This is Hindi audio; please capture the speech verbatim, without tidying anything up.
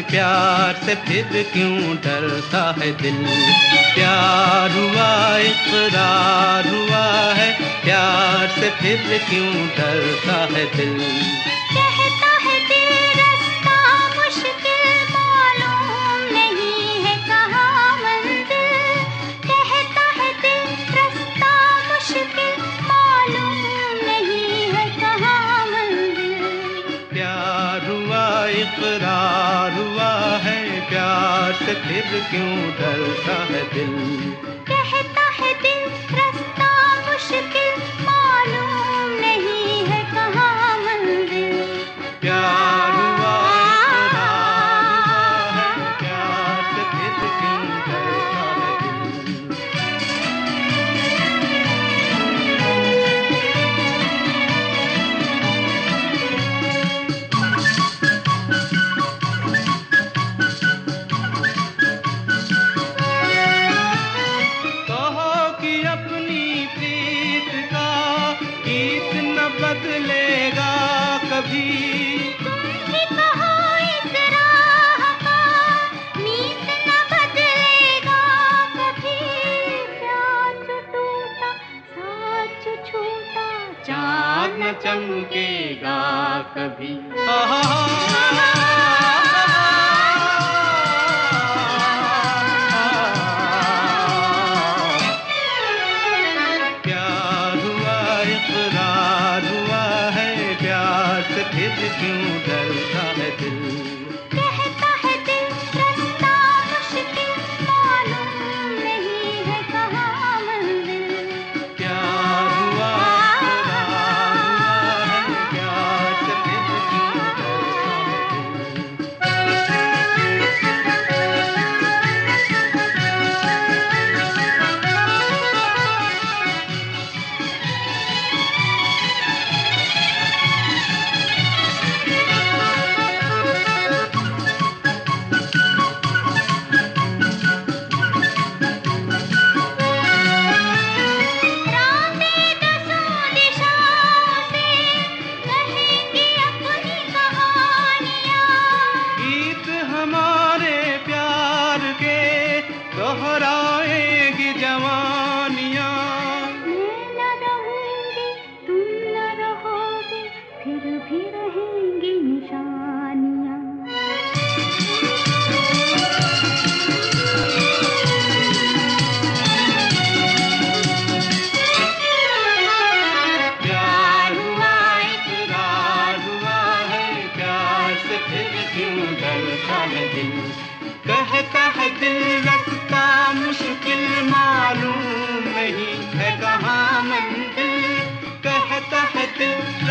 प्यार से फिर क्यों डरता है दिल। प्यार हुआ इकरार हुआ है, प्यार से फिर क्यों डरता है दिल। कहता है दिल रास्ता मुश्किल मालूम नहीं है कहाँ मंजिल। कहता है दिल रास्ता मुश्किल मालूम नहीं है कहाँ मंजिल। प्यार हुआ इकरार हुआ है, प्यार से फिर क्यों डरता है दिल। कहता है दिल रास्ता मुश्किल मालूम नहीं है कहाँ मंजिल। प्यार हुआ इकरार हुआ है, प्यार से फिर क्यों डरता है दिल। बदलेगा कभी तुम ही कहो इस राह का, मीत न बदलेगा कभी। प्यार जो टूटा साथ जो छूटा चाँद न चमकेगा कभी। प्यार हुआ इकरार हुआ है, प्यार से फिर क्यों डरता है दिल। कहता है दिल रास्ता मुश्किल मालूम नहीं है कहाँ मंजिल। प्यार हुआ इकरार हुआ है, प्यार से फिर क्यों डरता है दिल। हमारे प्यार के दोहराएगी जवानियाँ। मैं न रहूंगी तुम न रहोगे, फिर भी रहेंगी निशानियाँ। प्यार हुआ इकरार हुआ है, प्यार से फिर क्यों डरता है दिल। कहता है दिल रास्ता मुश्किल मालूम नहीं है कहाँ मंजिल। कहता है दिल